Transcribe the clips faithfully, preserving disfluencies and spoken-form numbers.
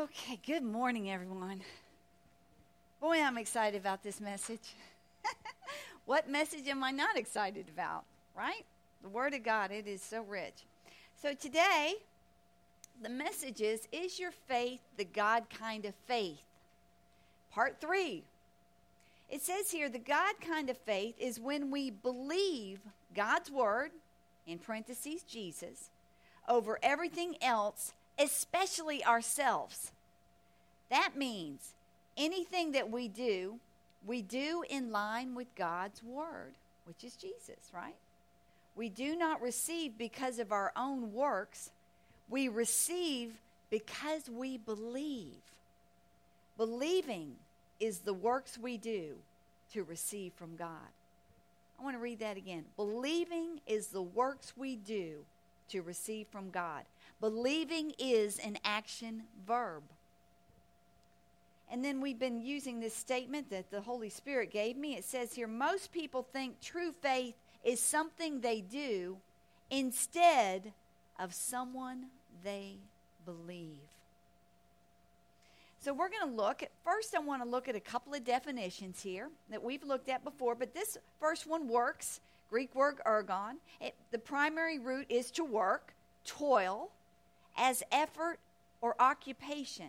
Okay, good morning, everyone. Boy, I'm excited about this message. What message am I not excited about, right? The Word of God, it is so rich. So today, the message is, is your faith the God kind of faith? Part three. It says here, the God kind of faith is when we believe God's Word, in parentheses, Jesus, over everything else, especially ourselves. That means anything that we do, we do in line with God's Word, which is Jesus, right? We do not receive because of our own works. We receive because we believe. Believing is the works we do to receive from God. I want to read that again. Believing is the works we do to receive from God. Believing is an action verb. And then we've been using this statement that the Holy Spirit gave me. It says here, most people think true faith is something they do instead of someone they believe. So we're going to look at, first I want to look at a couple of definitions here that we've looked at before, but this first one, works, Greek word ergon. It, the primary root is to work, toil, as effort or occupation.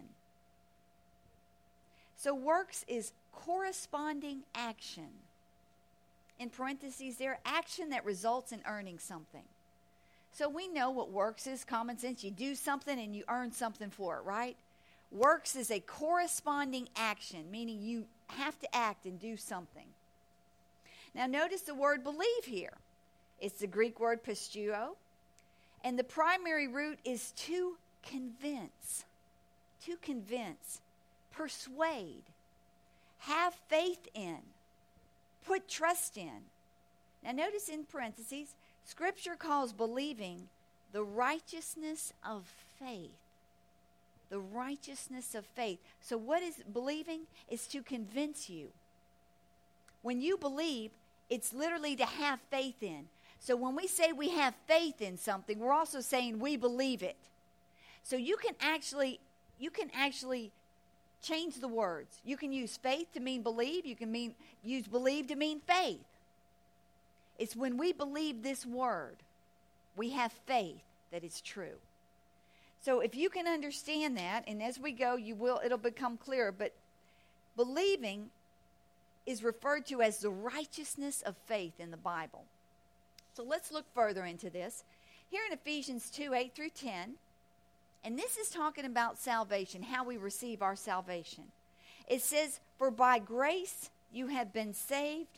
So works is corresponding action. In parentheses there, action that results in earning something. So we know what works is, common sense. You do something and you earn something for it, right? Works is a corresponding action, meaning you have to act and do something. Now notice the word believe here. It's the Greek word pisteuo. And the primary root is to convince. To convince. Persuade. Have faith in. Put trust in. Now notice in parentheses, Scripture calls believing the righteousness of faith. The righteousness of faith. So what is believing? Is to convince you. When you believe, it's literally to have faith in. So when we say we have faith in something, we're also saying we believe it. So you can actually, you can actually change the words. You can use faith to mean believe. You can mean use believe to mean faith. It's when we believe this word, we have faith that it's true. So if you can understand that, and as we go, you will, it'll become clearer. But believing is referred to as the righteousness of faith in the Bible. So let's look further into this. Here in Ephesians two, eight through ten, and this is talking about salvation, how we receive our salvation. It says, for by grace you have been saved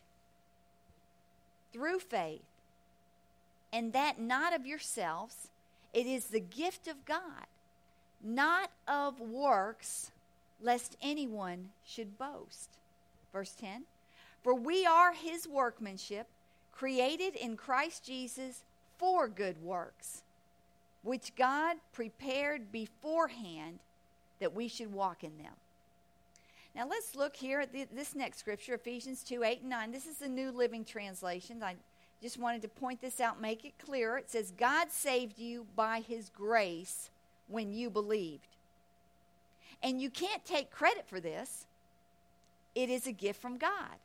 through faith, and that not of yourselves. It is the gift of God, not of works, lest anyone should boast. Verse ten, for we are his workmanship, created in Christ Jesus for good works, which God prepared beforehand that we should walk in them. Now let's look here at the, this next scripture, Ephesians two, eight and nine. This is the New Living Translation. I just wanted to point this out, make it clearer. It says, God saved you by his grace when you believed. And you can't take credit for this. It is a gift from God.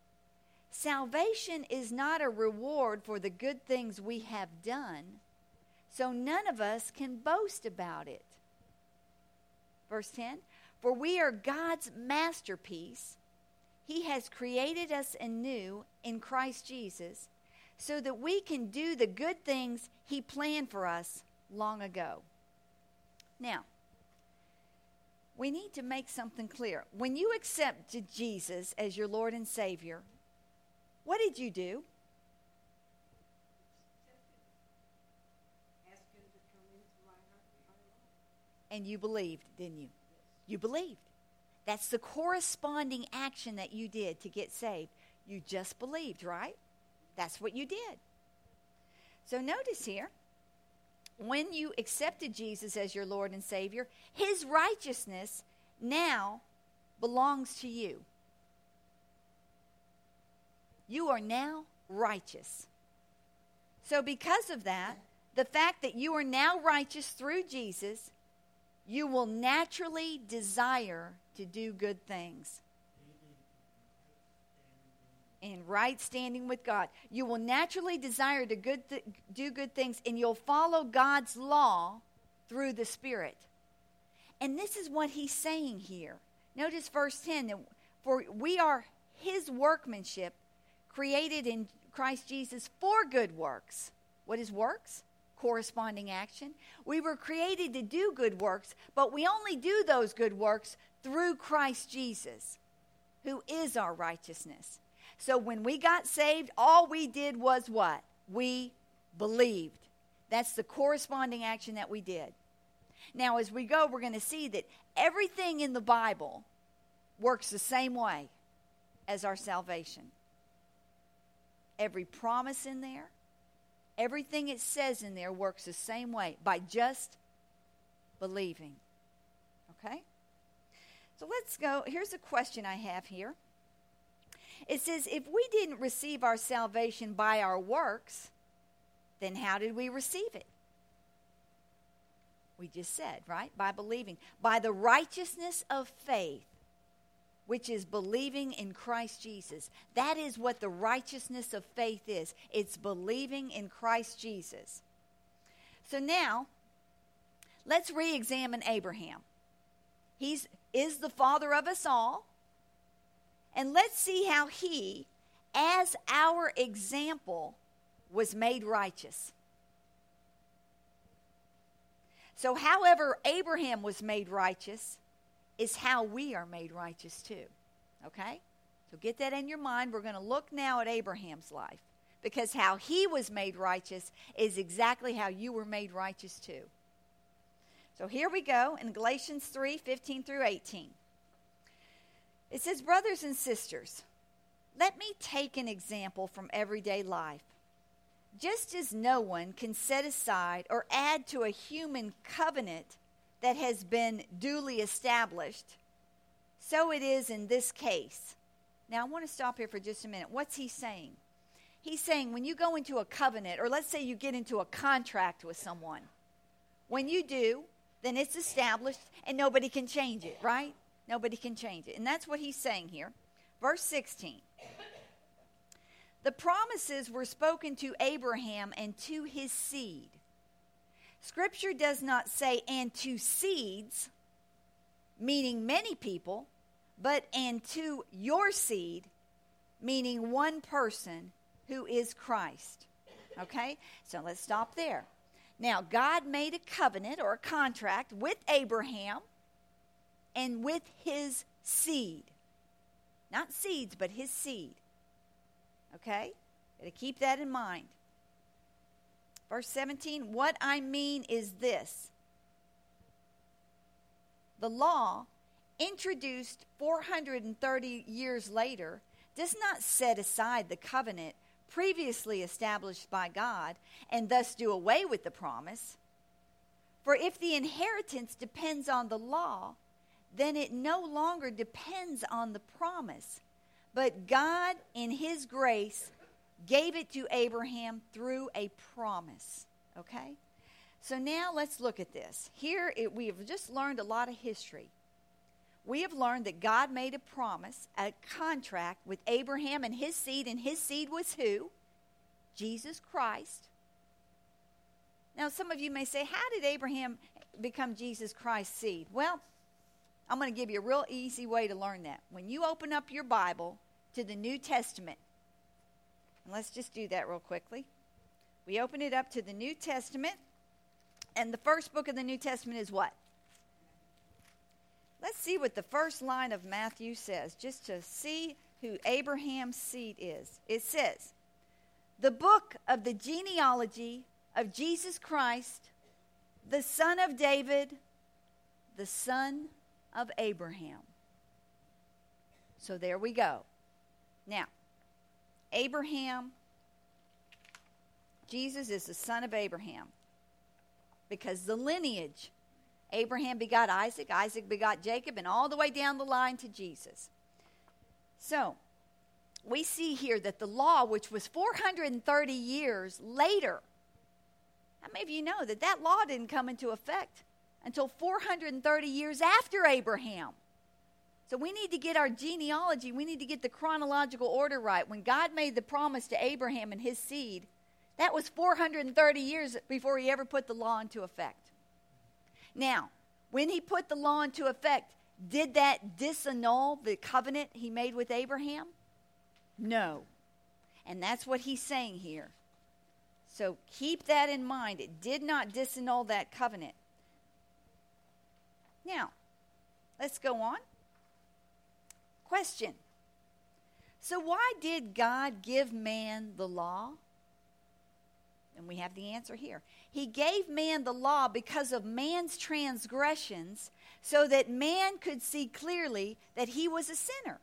Salvation is not a reward for the good things we have done, so none of us can boast about it. Verse ten, for we are God's masterpiece. He has created us anew in Christ Jesus so that we can do the good things he planned for us long ago. Now, we need to make something clear. When you accepted Jesus as your Lord and Savior, what did you do? And you believed, didn't you? You believed. That's the corresponding action that you did to get saved. You just believed, right? That's what you did. So notice here, when you accepted Jesus as your Lord and Savior, his righteousness now belongs to you. You are now righteous. So because of that, the fact that you are now righteous through Jesus you will naturally desire to do good things. In right standing with God. You will naturally desire to good th- do good things, and you'll follow God's law through the Spirit. And this is what he's saying here. Notice verse ten, that for we are his workmanship, created in Christ Jesus for good works. What is works? Corresponding action. We were created to do good works, but we only do those good works through Christ Jesus, who is our righteousness. So when we got saved, all we did was what? We believed. That's the corresponding action that we did. Now, as we go, we're going to see that everything in the Bible works the same way as our salvation. Every promise in there, everything it says in there works the same way, by just believing. Okay? So let's go. Here's a question I have here. It says, if we didn't receive our salvation by our works, then how did we receive it? We just said, right? By believing. By the righteousness of faith, which is believing in Christ Jesus. That is what the righteousness of faith is. It's believing in Christ Jesus. So now, let's re-examine Abraham. He is the father of us all. And let's see how he, as our example, was made righteous. So however Abraham was made righteous is how we are made righteous too. Okay? So get that in your mind. We're going to look now at Abraham's life, because how he was made righteous is exactly how you were made righteous too. So here we go in Galatians three, fifteen through eighteen. It says, brothers and sisters, let me take an example from everyday life. Just as no one can set aside or add to a human covenant that has been duly established, so it is in this case. Now, I want to stop here for just a minute. What's he saying? He's saying when you go into a covenant, or let's say you get into a contract with someone, when you do, then it's established and nobody can change it, right? Nobody can change it. And that's what he's saying here. Verse sixteen. The promises were spoken to Abraham and to his seed. Scripture does not say, and to seeds, meaning many people, but and to your seed, meaning one person who is Christ. Okay? So let's stop there. Now, God made a covenant or a contract with Abraham and with his seed. Not seeds, but his seed. Okay? Got to keep that in mind. Verse seventeen, what I mean is this. The law, introduced four hundred thirty years later, does not set aside the covenant previously established by God and thus do away with the promise. For if the inheritance depends on the law, then it no longer depends on the promise. But God, in his grace, gave it to Abraham through a promise. Okay? So now let's look at this. Here it, we have just learned a lot of history. We have learned that God made a promise, a contract with Abraham and his seed, and his seed was who? Jesus Christ. Now some of you may say, how did Abraham become Jesus Christ's seed? Well, I'm going to give you a real easy way to learn that. When you open up your Bible to the New Testament, and let's just do that real quickly. We open it up to the New Testament, and the first book of the New Testament is what? Let's see what the first line of Matthew says, just to see who Abraham's seed is. It says, the book of the genealogy of Jesus Christ, the son of David, the son of Abraham. So there we go. Now, Abraham, Jesus is the son of Abraham, because the lineage, Abraham begot Isaac, Isaac begot Jacob, and all the way down the line to Jesus. So, we see here that the law, which was four hundred thirty years later, how many of you know that that law didn't come into effect until four hundred thirty years after Abraham. So we need to get our genealogy, we need to get the chronological order right. When God made the promise to Abraham and his seed, that was four hundred thirty years before he ever put the law into effect. Now, when he put the law into effect, did that disannul the covenant he made with Abraham? No. And that's what he's saying here. So keep that in mind. It did not disannul that covenant. Now, let's go on. Question. So why did God give man the law? And we have the answer here. He gave man the law because of man's transgressions, so that man could see clearly that he was a sinner.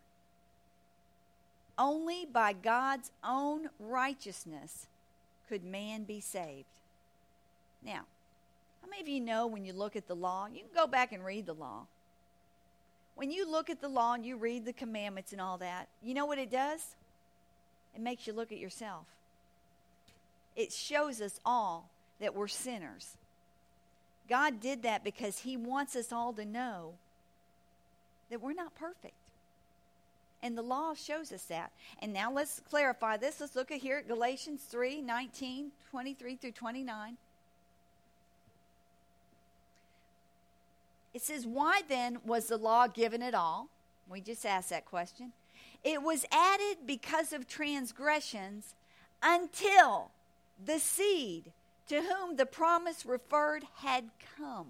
Only by God's own righteousness could man be saved. Now, how many of you know when you look at the law, you can go back and read the law. When you look at the law and you read the commandments and all that, you know what it does? It makes you look at yourself. It shows us all that we're sinners. God did that because he wants us all to know that we're not perfect. And the law shows us that. And now let's clarify this. Let's look at here at Galatians three, nineteen, twenty-three through twenty-nine. It says, why then was the law given at all? We just asked that question. It was added because of transgressions until the seed to whom the promise referred had come.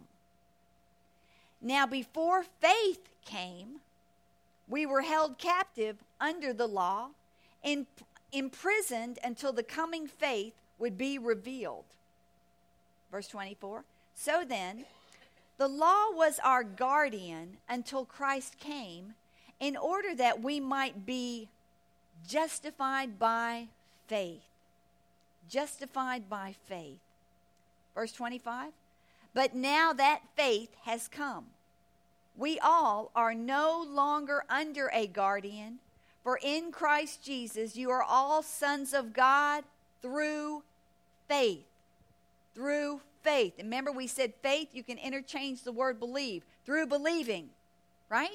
Now before faith came, we were held captive under the law and imprisoned until the coming faith would be revealed. Verse twenty-four. So then, the law was our guardian until Christ came, in order that we might be justified by faith. Justified by faith. Verse twenty-five. But now that faith has come, we all are no longer under a guardian, for in Christ Jesus you are all sons of God through faith. Through faith. And remember, we said faith, you can interchange the word believe. Through believing. Right?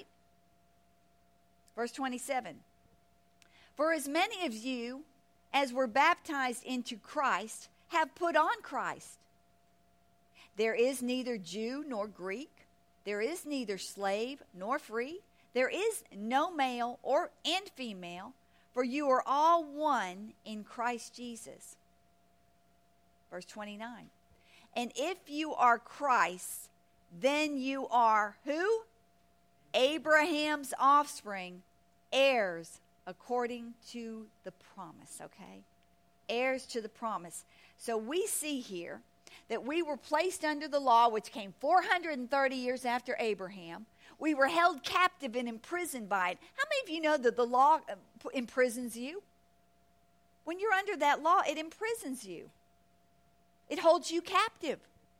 Verse twenty-seven. For as many of you as were baptized into Christ have put on Christ. There is neither Jew nor Greek. There is neither slave nor free. There is no male or and female, for you are all one in Christ Jesus. Verse twenty-nine. And if you are Christ, then you are who? Abraham's offspring, heirs according to the promise, okay? Heirs to the promise. So we see here that we were placed under the law, which came four hundred thirty years after Abraham. We were held captive and imprisoned by it. How many of you know that the law imprisons you? When you're under that law, it imprisons you. It holds you captive.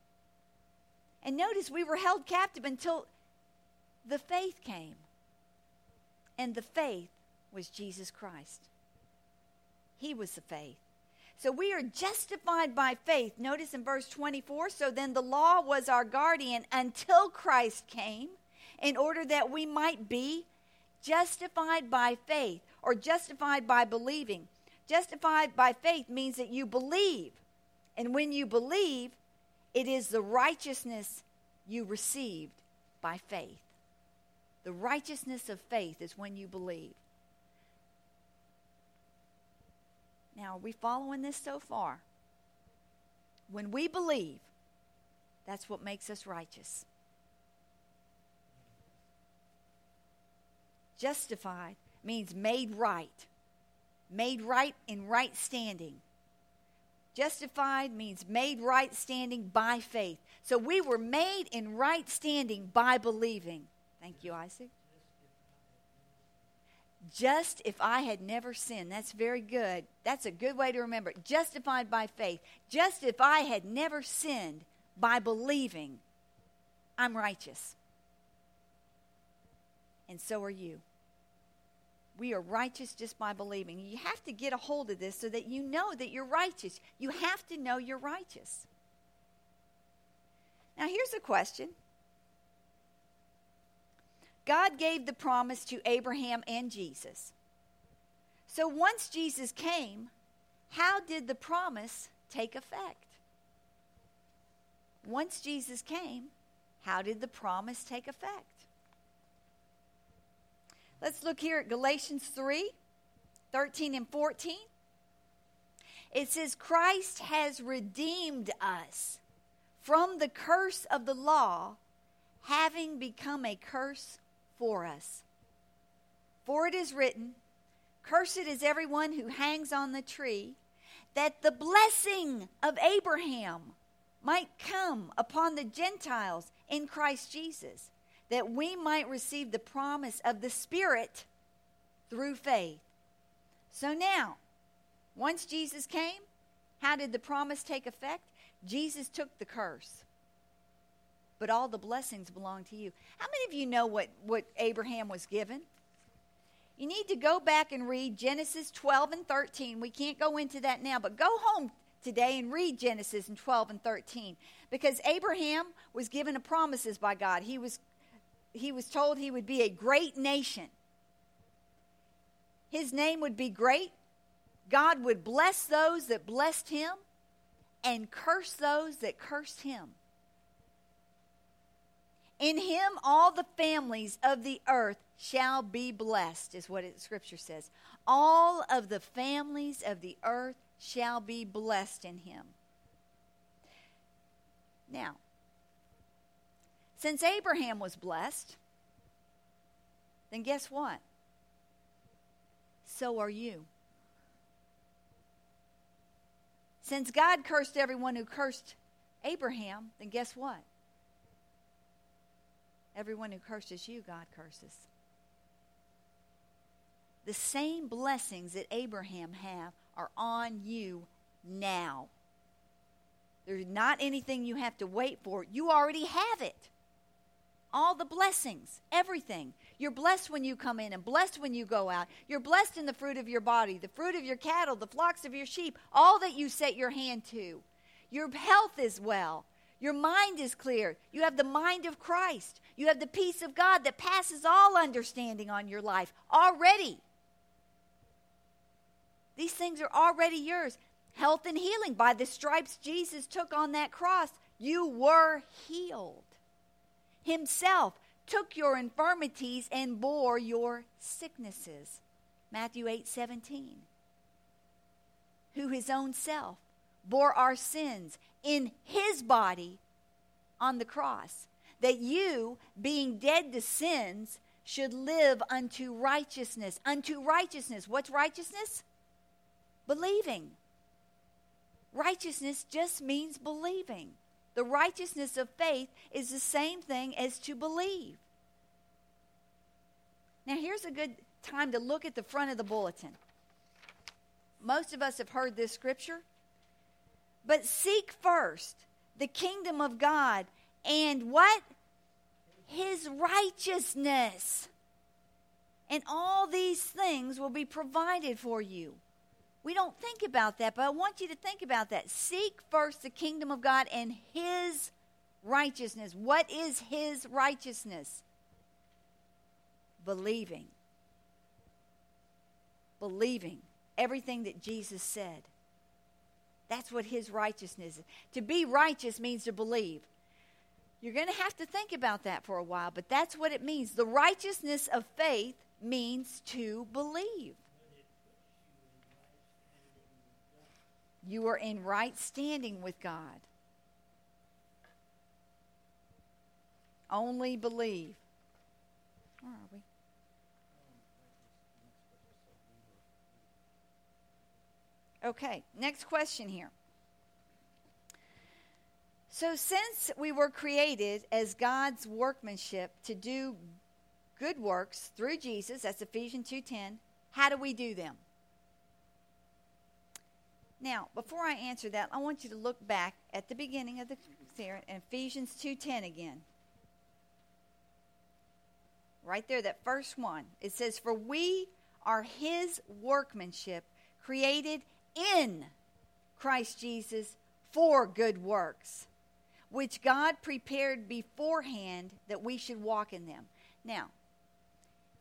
And notice, we were held captive until the faith came. And the faith was Jesus Christ. He was the faith. So we are justified by faith. Notice in verse twenty-four, so then the law was our guardian until Christ came, in order that we might be justified by faith, or justified by believing. Justified by faith means that you believe. And when you believe, it is the righteousness you received by faith. The righteousness of faith is when you believe. Now, are we following this so far? When we believe, that's what makes us righteous. Justified means made right. Made right in right standing. Justified means made right standing by faith. So we were made in right standing by believing. Thank you, Isaac. Just if I had never sinned. That's very good. That's a good way to remember it. Justified by faith. Just if I had never sinned by believing, I'm righteous. And so are you. We are righteous just by believing. You have to get a hold of this so that you know that you're righteous. You have to know you're righteous. Now here's a question. God gave the promise to Abraham and Jesus. So once Jesus came, how did the promise take effect? Once Jesus came, how did the promise take effect? Let's look here at Galatians three, thirteen and fourteen. It says, Christ has redeemed us from the curse of the law, having become a curse for us. For it is written, cursed is everyone who hangs on the tree, that the blessing of Abraham might come upon the Gentiles in Christ Jesus, that we might receive the promise of the Spirit through faith. So now, once Jesus came, how did the promise take effect? Jesus took the curse. But all the blessings belong to you. How many of you know what, what Abraham was given? You need to go back and read Genesis twelve and thirteen. We can't go into that now, but go home today and read Genesis in twelve and thirteen. Because Abraham was given a promises by God. He was, he was told he would be a great nation. His name would be great. God would bless those that blessed him and curse those that cursed him. In him all the families of the earth shall be blessed, is what it, Scripture says. All of the families of the earth shall be blessed in him. Now, since Abraham was blessed, then guess what? So are you. Since God cursed everyone who cursed Abraham, then guess what? Everyone who curses you, God curses. The same blessings that Abraham have are on you now. There's not anything you have to wait for. You already have it. All the blessings, everything. You're blessed when you come in and blessed when you go out. You're blessed in the fruit of your body, the fruit of your cattle, the flocks of your sheep, all that you set your hand to. Your health is well. Your mind is clear. You have the mind of Christ. You have the peace of God that passes all understanding on your life already. These things are already yours. Health and healing. By the stripes Jesus took on that cross, you were healed. Himself took your infirmities and bore your sicknesses. Matthew eight seventeen. Who his own self bore our sins in his body on the cross, that you, being dead to sins, should live unto righteousness. Unto righteousness. What's righteousness? Believing. Righteousness just means believing. The righteousness of faith is the same thing as to believe. Now here's a good time to look at the front of the bulletin. Most of us have heard this scripture. But seek first the kingdom of God and what? His righteousness. And all these things will be provided for you. We don't think about that, but I want you to think about that. Seek first the kingdom of God and his righteousness. What is his righteousness? Believing. Believing everything that Jesus said. That's what his righteousness is. To be righteous means to believe. You're going to have to think about that for a while, but that's what it means. The righteousness of faith means to believe. You are in right standing with God. Only believe. Where are we? Okay, next question here. So since we were created as God's workmanship to do good works through Jesus, that's Ephesians two ten, how do we do them? Now, before I answer that, I want you to look back at the beginning of the there in Ephesians two ten again. Right there, that first one. It says, "For we are his workmanship, created in Christ Jesus for good works, which God prepared beforehand that we should walk in them." Now,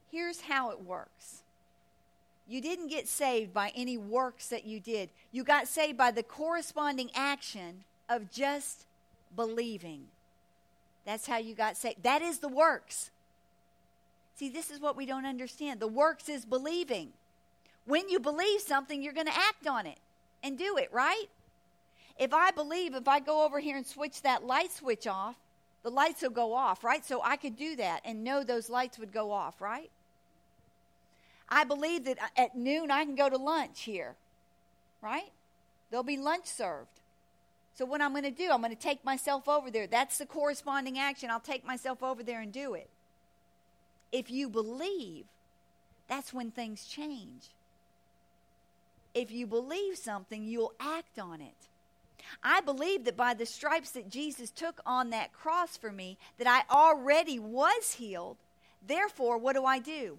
Here's how it works. You didn't get saved by any works that you did. You got saved by the corresponding action of just believing. That's how you got saved. That is the works. See, this is what we don't understand. The works is believing. When you believe something, you're going to act on it and do it, right? If I believe, if I go over here and switch that light switch off, the lights will go off, right? So I could do that and know those lights would go off, right? I believe that at noon I can go to lunch here, right? There'll be lunch served. So what I'm going to do, I'm going to take myself over there. That's the corresponding action. I'll take myself over there and do it. If you believe, that's when things change. If you believe something, you'll act on it. I believe that by the stripes that Jesus took on that cross for me, that I already was healed. Therefore, what do I do?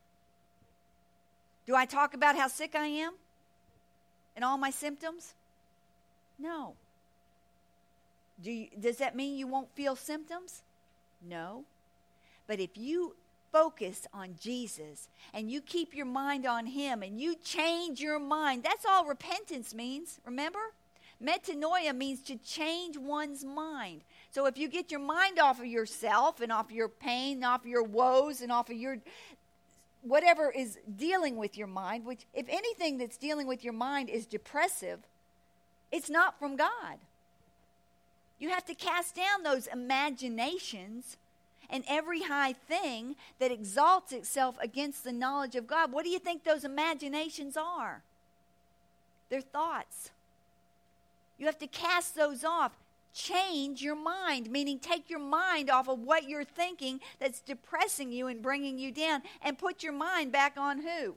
Do I talk about how sick I am and all my symptoms? No. Do you, does that mean you won't feel symptoms? No. But if you focus on Jesus and you keep your mind on Him and you change your mind, that's all repentance means, remember? Metanoia means to change one's mind. So if you get your mind off of yourself and off of your pain, and off of your woes, and off of your whatever is dealing with your mind, which if anything that's dealing with your mind is depressive, it's not from God. You have to cast down those imaginations and every high thing that exalts itself against the knowledge of God. What do you think those imaginations are? They're thoughts. You have to cast those off. Change your mind, meaning take your mind off of what you're thinking that's depressing you and bringing you down, and put your mind back on who?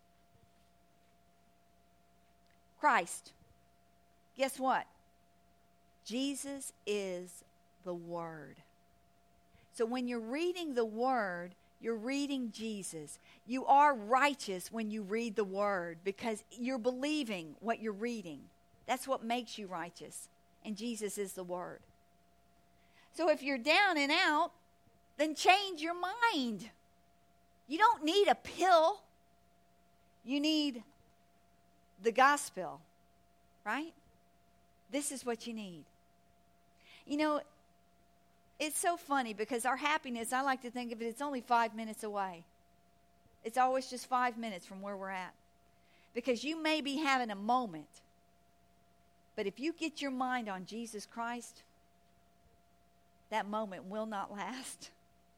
Christ. Guess what? Jesus is the Word. So when you're reading the Word, you're reading Jesus. You are righteous when you read the Word because you're believing what you're reading. That's what makes you righteous. And Jesus is the Word. So if you're down and out, then change your mind. You don't need a pill. You need the gospel, right? This is what you need. You know, it's so funny because our happiness, I like to think of it, it's only five minutes away. It's always just five minutes from where we're at. Because you may be having a moment, but if you get your mind on Jesus Christ, that moment will not last.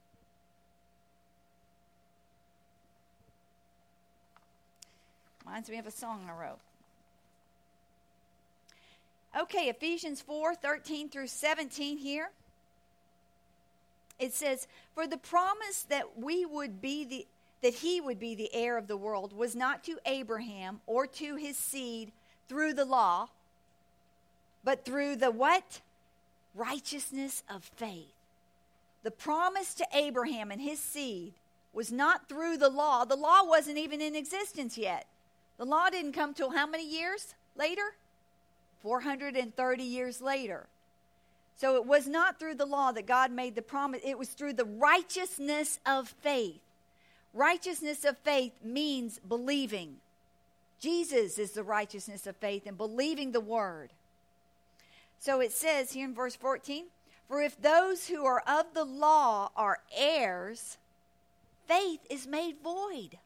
Reminds me of a song I wrote. Okay, Ephesians four, thirteen through seventeen here. It says, "For the promise that we would be the that he would be the heir of the world was not to Abraham or to his seed through the law, but through the what? Righteousness of faith." The promise to Abraham and his seed was not through the law. The law wasn't even in existence yet. The law didn't come till how many years later? four hundred thirty years later. So it was not through the law that God made the promise. It was through the righteousness of faith. Righteousness of faith means believing. Jesus is the righteousness of faith and believing the Word. So it says here in verse fourteen, "For if those who are of the law are heirs, faith is made void,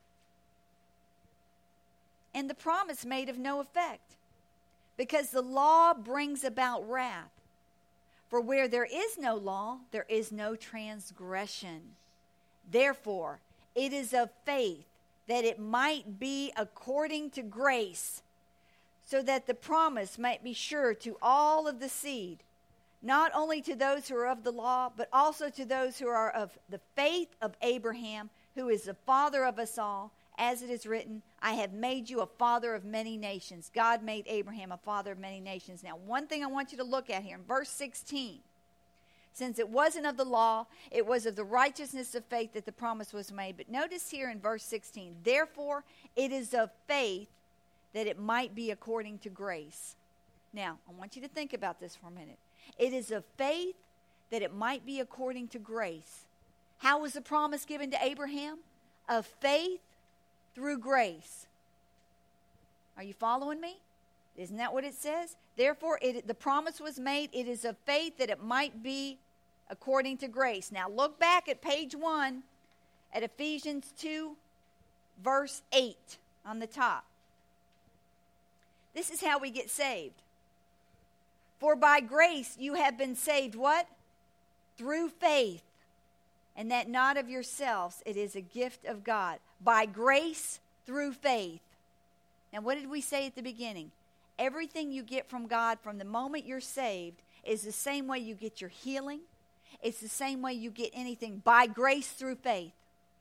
and the promise made of no effect, because the law brings about wrath. For where there is no law, there is no transgression. Therefore, it is of faith, that it might be according to grace, so that the promise might be sure to all of the seed, not only to those who are of the law, but also to those who are of the faith of Abraham, who is the father of us all, as it is written, I have made you a father of many nations." God made Abraham a father of many nations. Now, one thing I want you to look at here in verse sixteen. Since it wasn't of the law, it was of the righteousness of faith that the promise was made. But notice here in verse sixteen, "Therefore it is of faith that it might be according to grace." Now, I want you to think about this for a minute. It is of faith that it might be according to grace. How was the promise given to Abraham? of faith through grace. Are you following me? Isn't that what it says? Therefore, it, the promise was made. It is of faith that it might be according to grace. Now, look back at page one at Ephesians two, verse eight on the top. This is how we get saved. For by grace you have been saved, what? Through faith. And that not of yourselves, it is a gift of God. By grace through faith. Now, what did we say at the beginning? Everything you get from God from the moment you're saved is the same way you get your healing. It's the same way you get anything. By grace through faith.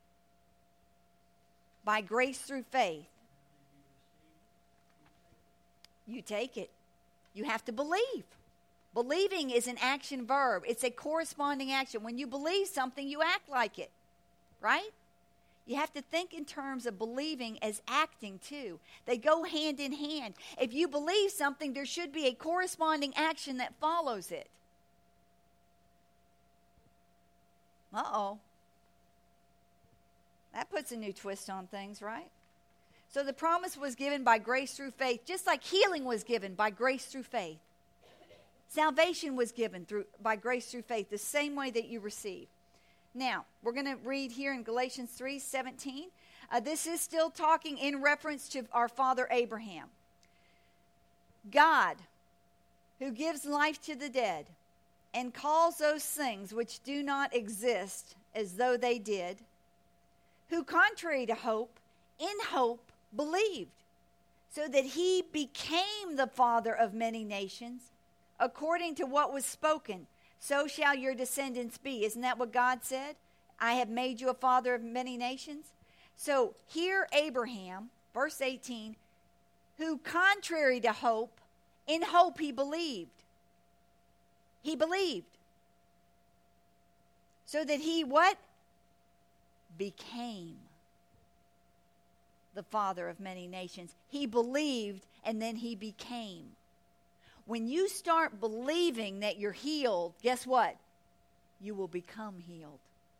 By grace through faith. You take it. You have to believe. Believing is an action verb. It's a corresponding action. When you believe something, you act like it. Right? You have to think in terms of believing as acting too. They go hand in hand. If you believe something, there should be a corresponding action that follows it. Uh-oh. That puts a new twist on things, right? So the promise was given by grace through faith, just like healing was given by grace through faith. Salvation was given through by grace through faith, the same way that you receive. Now, we're going to read here in Galatians three seventeen. Uh, this is still talking in reference to our father Abraham. God, who gives life to the dead and calls those things which do not exist as though they did, who contrary to hope, in hope believed, so that he became the father of many nations, according to what was spoken, so shall your descendants be. Isn't that what God said? I have made you a father of many nations. So here Abraham, verse eighteen, who contrary to hope, in hope he believed. He believed. So that he what? Became the father of many nations. He believed and then he became. When you start believing that you're healed, guess what? You will become healed.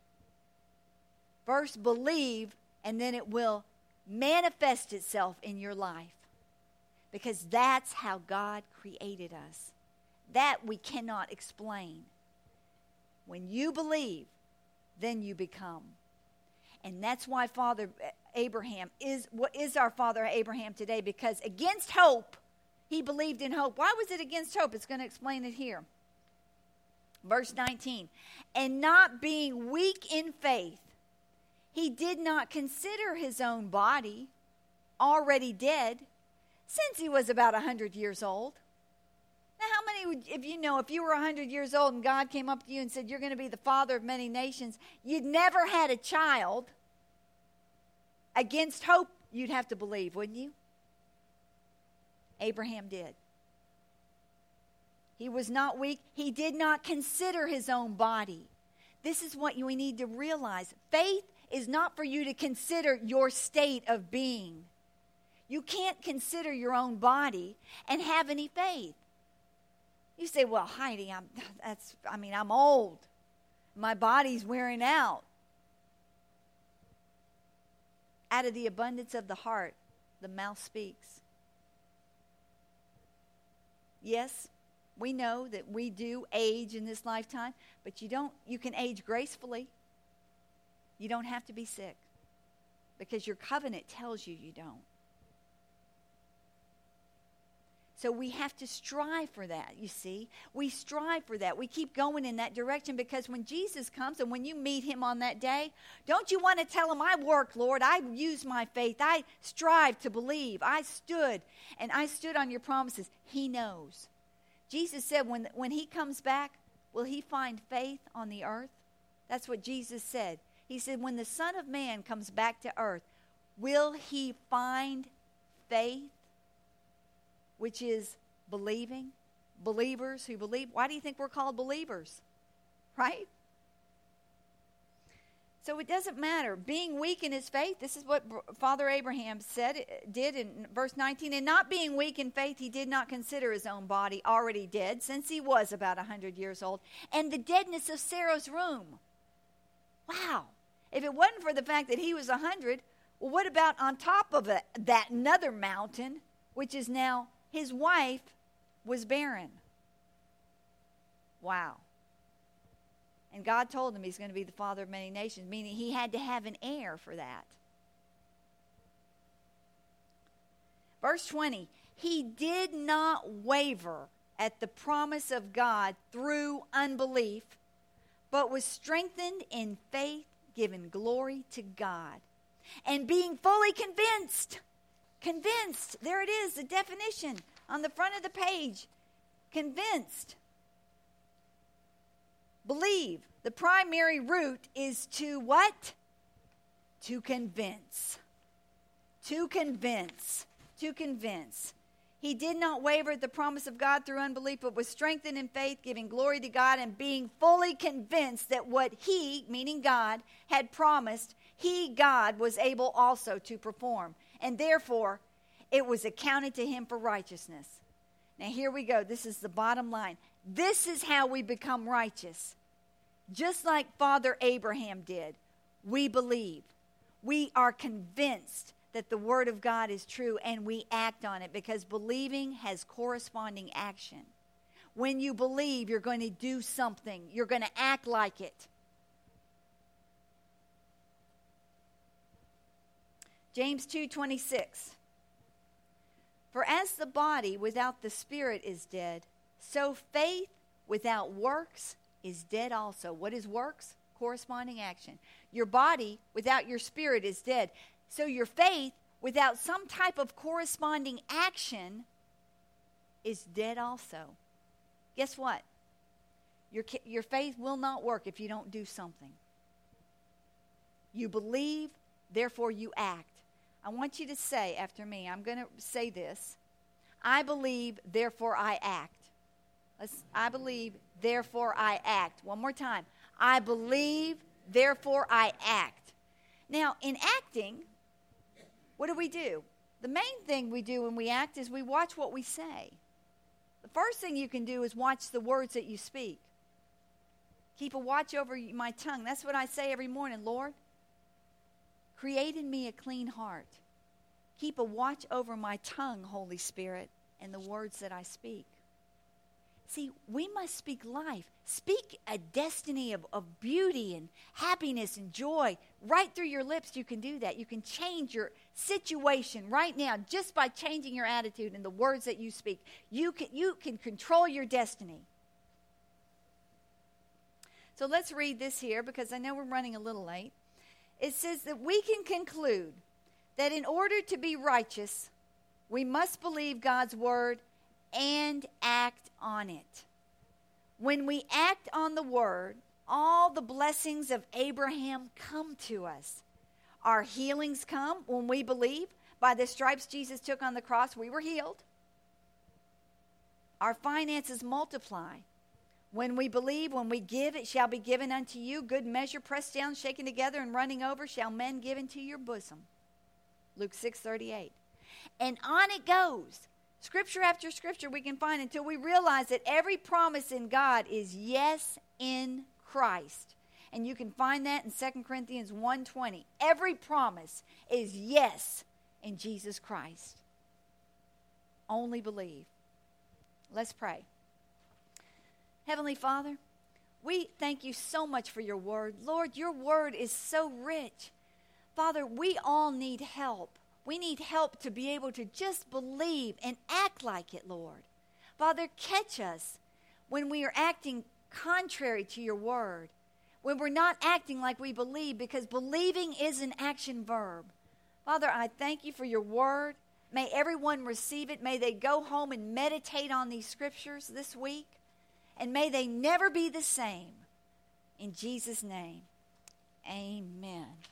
First believe, and then it will manifest itself in your life. Because that's how God created us. That we cannot explain. When you believe, then you become. And that's why Father Abraham is what is our Father Abraham today, because against hope, he believed in hope. Why was it against hope? It's going to explain it here. Verse nineteen. And not being weak in faith, he did not consider his own body already dead, since he was about one hundred years old. Now, how many would, if you know, if you were one hundred years old and God came up to you and said, you're going to be the father of many nations, you'd never had a child, against hope, you'd have to believe, wouldn't you? Abraham did. He was not weak. He did not consider his own body. This is what we need to realize. Faith is not for you to consider your state of being. You can't consider your own body and have any faith. You say, well, Heidi, I'm, that's, I mean, I'm old. My body's wearing out. Out of the abundance of the heart, the mouth speaks. Yes, we know that we do age in this lifetime, but you don't, you can age gracefully. You don't have to be sick because your covenant tells you you don't. So we have to strive for that, you see. We strive for that. We keep going in that direction because when Jesus comes and when you meet him on that day, don't you want to tell him, I worked, Lord. I used my faith. I strived to believe. I stood, and I stood on your promises. He knows. Jesus said when, when he comes back, will he find faith on the earth? That's what Jesus said. He said, when the Son of Man comes back to earth, will he find faith? Which is believing, believers who believe. Why do you think we're called believers? Right? So it doesn't matter. Being weak in his faith, this is what Father Abraham said, did in verse nineteen. And not being weak in faith, he did not consider his own body already dead, since he was about one hundred years old, and the deadness of Sarah's womb. Wow. If it wasn't for the fact that he was one hundred, well, what about on top of it, that another mountain, which is now his wife was barren? Wow. And God told him he's going to be the father of many nations, meaning he had to have an heir for that. Verse twenty, he did not waver at the promise of God through unbelief, but was strengthened in faith, giving glory to God, and being fully convinced. Convinced. There it is, the definition on the front of the page. Convinced. Believe. The primary root is to what? To convince. To convince. To convince. He did not waver at the promise of God through unbelief, but was strengthened in faith, giving glory to God, and being fully convinced that what he, meaning God, had promised, he, God, was able also to perform. And therefore, it was accounted to him for righteousness. Now here we go. This is the bottom line. This is how we become righteous. Just like Father Abraham did, we believe. We are convinced that the Word of God is true, and we act on it, because believing has corresponding action. When you believe, you're going to do something. You're going to act like it. James two twenty-six. For as the body without the spirit is dead, so faith without works is dead also. What is works? Corresponding action. Your body without your spirit is dead. So your faith without some type of corresponding action is dead also. Guess what? Your, your faith will not work if you don't do something. You believe, therefore you act. I want you to say after me, I'm going to say this. I believe, therefore I act. Let's, I believe, therefore I act. One more time. I believe, therefore I act. Now, in acting, what do we do? The main thing we do when we act is we watch what we say. The first thing you can do is watch the words that you speak. Keep a watch over my tongue. That's what I say every morning. Lord, create in me a clean heart. Keep a watch over my tongue, Holy Spirit, and the words that I speak. See, we must speak life. Speak a destiny of, of beauty and happiness and joy. Right through your lips, you can do that. You can change your situation right now just by changing your attitude and the words that you speak. You can, you can control your destiny. So let's read this here, because I know we're running a little late. It says that we can conclude that in order to be righteous, we must believe God's word and act on it. When we act on the word, all the blessings of Abraham come to us. Our healings come when we believe. By the stripes Jesus took on the cross, we were healed. Our finances multiply. When we believe, when we give, it shall be given unto you. Good measure, pressed down, shaken together, and running over, shall men give into your bosom. Luke six thirty-eight. And on it goes. Scripture after scripture we can find until we realize that every promise in God is yes in Christ. And you can find that in Second Corinthians one twenty. Every promise is yes in Jesus Christ. Only believe. Let's pray. Heavenly Father, we thank you so much for your word. Lord, your word is so rich. Father, we all need help. We need help to be able to just believe and act like it, Lord. Father, catch us when we are acting contrary to your word, when we're not acting like we believe, because believing is an action verb. Father, I thank you for your word. May everyone receive it. May they go home and meditate on these scriptures this week. And may they never be the same. In Jesus' name, amen.